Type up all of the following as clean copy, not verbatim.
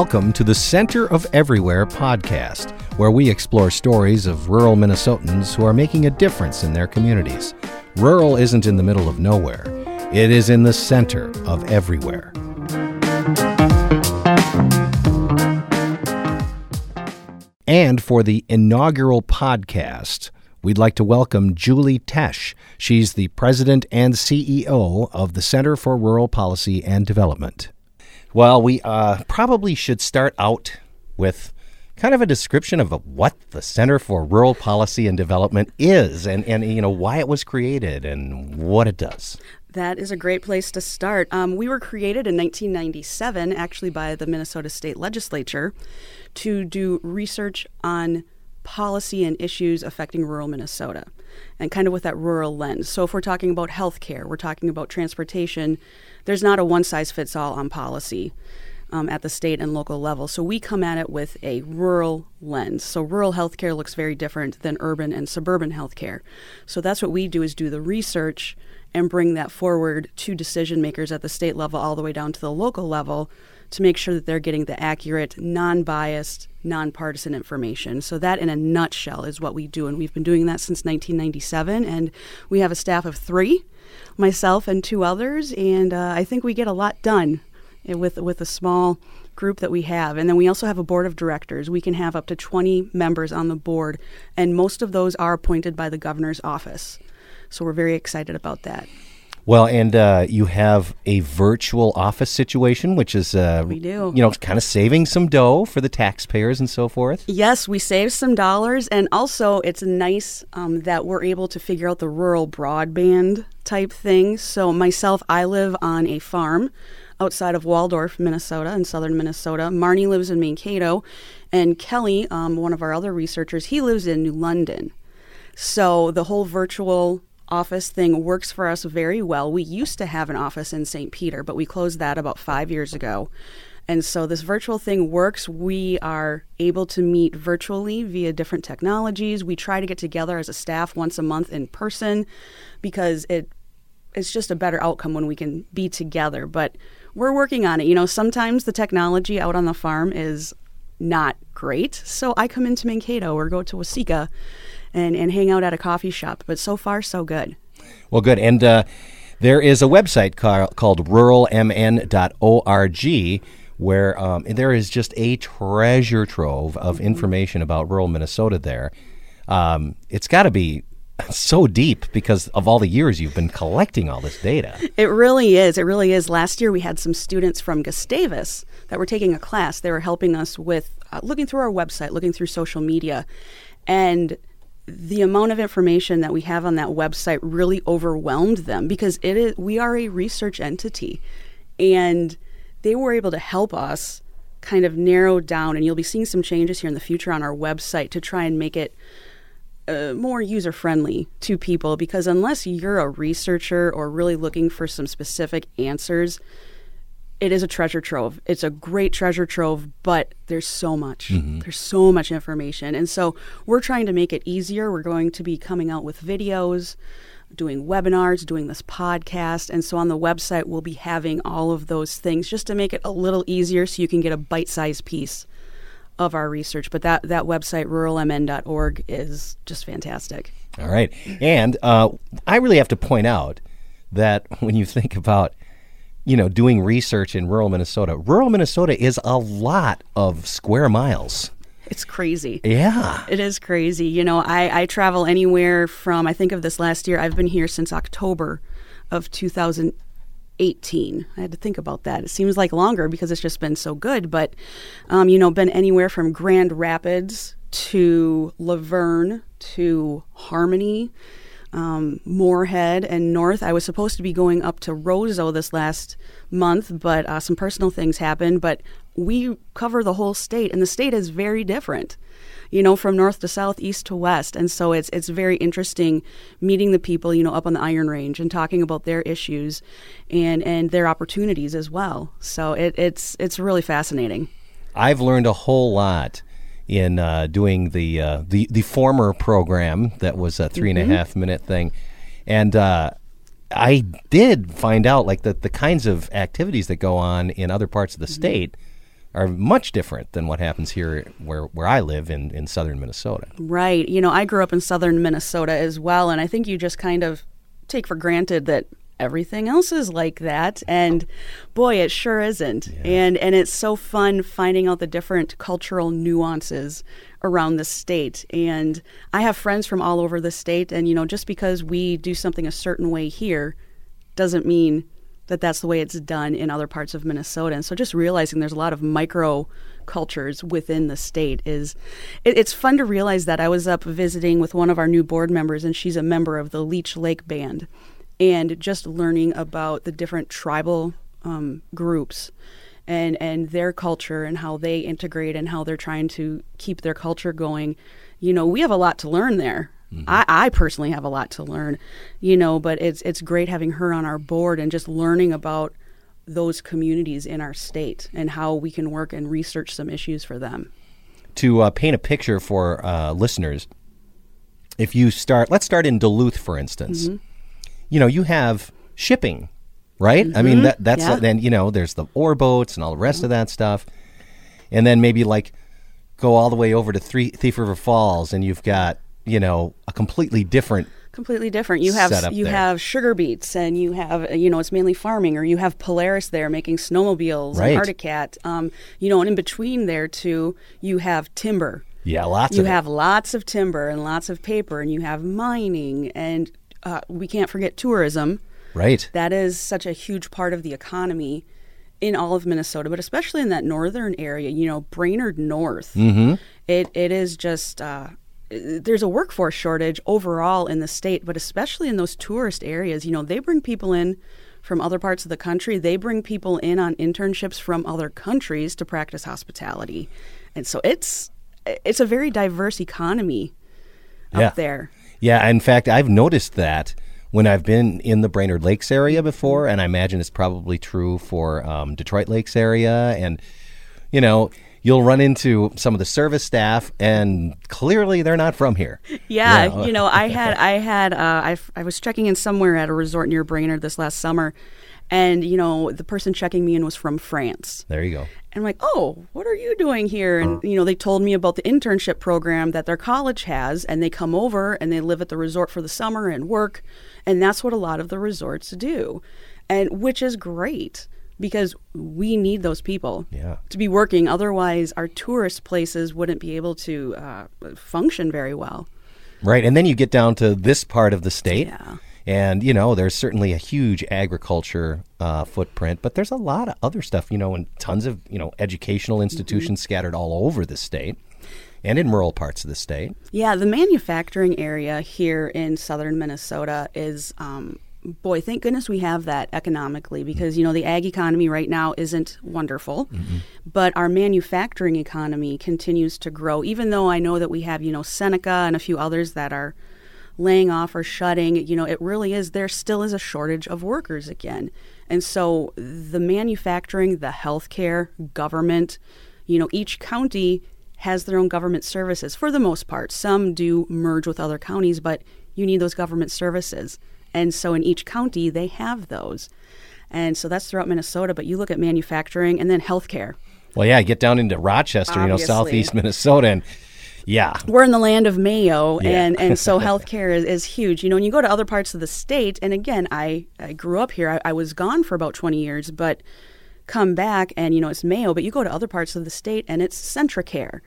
Welcome to the Center of Everywhere podcast, where we explore stories of rural Minnesotans who are making a difference in their communities. Rural isn't in the middle of nowhere. It is in the center of everywhere. And for the inaugural podcast, we'd like to welcome Julie Tesch. She's the president and CEO of the Center for Rural Policy and Development. Well, we probably should start out with kind of a description of what the Center for Rural Policy and Development is and why it was created and what it does. That is a great place to start. We were created in 1997, actually by the Minnesota State Legislature, to do research on policy and issues affecting rural Minnesota, and kind of with that rural lens. So if we're talking about healthcare, we're talking about transportation, there's not a one-size-fits-all on policy at the state and local level. So we come at it with a rural lens. So rural healthcare looks very different than urban and suburban healthcare. So that's what we do, is do the research and bring that forward to decision makers at the state level all the way down to the local level to make sure that they're getting the accurate, non-biased, nonpartisan information. So that, in a nutshell, is what we do. And we've been doing that since 1997. And we have a staff of 3, myself and 2 others. And I think we get a lot done with a small group that we have. And then we also have a board of directors. We can have up to 20 members on the board. And most of those are appointed by the governor's office. So we're very excited about that. Well, and you have a virtual office situation, which is, we do. Kind of saving some dough for the taxpayers and so forth. Yes, we save some dollars. And also, it's nice that we're able to figure out the rural broadband type thing. So myself, I live on a farm outside of Waldorf, Minnesota, in southern Minnesota. Marnie lives in Mankato. And Kelly, one of our other researchers, he lives in New London. So the whole virtual office thing works for us very well. We used to have an office in St. Peter, but we closed that about 5 years ago. And so this virtual thing works. We are able to meet virtually via different technologies. We try to get together as a staff once a month in person because it's just a better outcome when we can be together. But we're working on it. Sometimes the technology out on the farm is not great. So I come into Mankato or go to Waseca and hang out at a coffee shop. But so far, so good. Well, good. And there is a website called ruralmn.org where there is just a treasure trove of information about rural Minnesota there. It's got to be so deep because of all the years you've been collecting all this data. It really is. It really is. Last year, we had some students from Gustavus that were taking a class. They were helping us with looking through our website, looking through social media. And the amount of information that we have on that website really overwhelmed them because we are a research entity, and they were able to help us kind of narrow down, and you'll be seeing some changes here in the future on our website to try and make it more user-friendly to people, because unless you're a researcher or really looking for some specific answers, it is a treasure trove. It's a great treasure trove, but there's so much. Mm-hmm. There's so much information. And so we're trying to make it easier. We're going to be coming out with videos, doing webinars, doing this podcast. And so on the website, we'll be having all of those things just to make it a little easier so you can get a bite-sized piece of our research. But that website, ruralmn.org, is just fantastic. All right. And I really have to point out that when you think about doing research in rural Minnesota is a lot of square miles. It's crazy. Yeah. It is crazy. I travel anywhere from, I think of this last year, I've been here since October of 2018. I had to think about that. It seems like longer because it's just been so good. But, been anywhere from Grand Rapids to Laverne to Harmony, Moorhead, and north. I was supposed to be going up to Roseau this last month, but some personal things happened. But we cover the whole state, and the state is very different, from north to south, east to west. And so it's very interesting meeting the people, up on the Iron Range and talking about their issues and their opportunities as well. So it's really fascinating. I've learned a whole lot in doing the former program that was a 3.5 minute thing. And I did find out like that the kinds of activities that go on in other parts of the state are much different than what happens here where I live in southern Minnesota. Right. I grew up in southern Minnesota as well, and I think you just kind of take for granted that everything else is like that, and boy, it sure isn't. Yeah. And it's so fun finding out the different cultural nuances around the state. And I have friends from all over the state, and just because we do something a certain way here doesn't mean that that's the way it's done in other parts of Minnesota. And so just realizing there's a lot of micro cultures within the state it's fun to realize that. I was up visiting with one of our new board members, and she's a member of the Leech Lake Band. And just learning about the different tribal groups and their culture and how they integrate and how they're trying to keep their culture going. We have a lot to learn there. Mm-hmm. I personally have a lot to learn, but it's great having her on our board and just learning about those communities in our state and how we can work and research some issues for them. To paint a picture for listeners, let's start in Duluth, for instance. Mm-hmm. You have shipping, right? Mm-hmm. I mean, that's then there's the ore boats and all the rest of that stuff, and then maybe go all the way over to Thief River Falls, and you've got a completely different. You have sugar beets, and you have it's mainly farming, or you have Polaris there making snowmobiles, right. And Arctic Cat, and in between there too you have timber. Yeah, lots of timber and lots of paper, and you have mining and. We can't forget tourism. Right. That is such a huge part of the economy in all of Minnesota, but especially in that northern area, Brainerd North. Mm-hmm. It is just, there's a workforce shortage overall in the state, but especially in those tourist areas. They bring people in from other parts of the country. They bring people in on internships from other countries to practice hospitality. And so it's a very diverse economy up there. Yeah, in fact, I've noticed that when I've been in the Brainerd Lakes area before, and I imagine it's probably true for Detroit Lakes area, and, you'll run into some of the service staff, and clearly they're not from here. Yeah, I was checking in somewhere at a resort near Brainerd this last summer, and, the person checking me in was from France. There you go. And I'm like, oh, what are you doing here? And, they told me about the internship program that their college has, and they come over and they live at the resort for the summer and work. And that's what a lot of the resorts do, and which is great because we need those people to be working. Otherwise, our tourist places wouldn't be able to function very well. Right. And then you get down to this part of the state. Yeah. And, there's certainly a huge agriculture footprint, but there's a lot of other stuff, and tons of, educational institutions scattered all over the state and in rural parts of the state. Yeah, the manufacturing area here in southern Minnesota is, thank goodness we have that economically because, the ag economy right now isn't wonderful, mm-hmm. but our manufacturing economy continues to grow, even though I know that we have, Seneca and a few others that are laying off or shutting, it really is, there still is a shortage of workers again. And so the manufacturing, the healthcare, government, each county has their own government services for the most part. Some do merge with other counties, but you need those government services. And so in each county, they have those. And so that's throughout Minnesota, but you look at manufacturing and then healthcare. Well, yeah, get down into Rochester, Obviously. Southeast Minnesota, and yeah. We're in the land of Mayo, and so healthcare is huge. And you go to other parts of the state, and again, I grew up here. I was gone for about 20 years, but come back, and, it's Mayo. But you go to other parts of the state, and it's Centracare,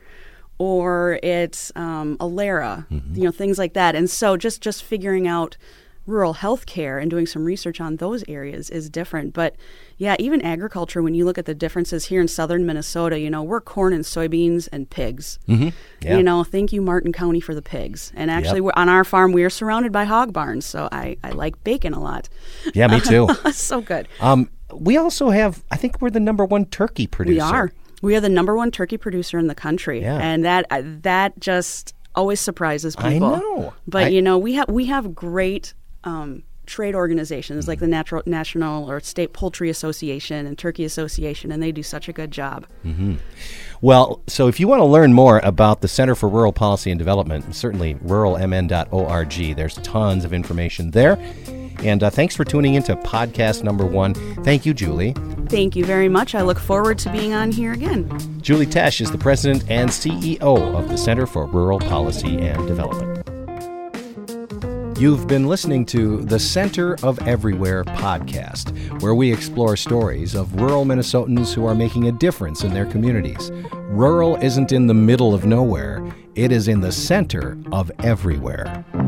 or it's Alera, mm-hmm. Things like that. And so just figuring out rural health care and doing some research on those areas is different. But yeah, even agriculture, when you look at the differences here in southern Minnesota, we're corn and soybeans and pigs. Mm-hmm. Yeah. Thank you, Martin County, for the pigs. And actually, on our farm, we are surrounded by hog barns, so I like bacon a lot. Yeah, me too. So good. We also have, I think we're the number one turkey producer. We are. We are the number one turkey producer in the country. Yeah. And that just always surprises people. I know. But, we have great trade organizations like the National or State Poultry Association and Turkey Association, and they do such a good job. Mm-hmm. Well, so if you want to learn more about the Center for Rural Policy and Development, certainly ruralmn.org. There's tons of information there. And thanks for tuning into podcast number 1. Thank you, Julie. Thank you very much. I look forward to being on here again. Julie Tesh is the president and CEO of the Center for Rural Policy and Development. You've been listening to the Center of Everywhere podcast, where we explore stories of rural Minnesotans who are making a difference in their communities. Rural isn't in the middle of nowhere. It is in the center of everywhere.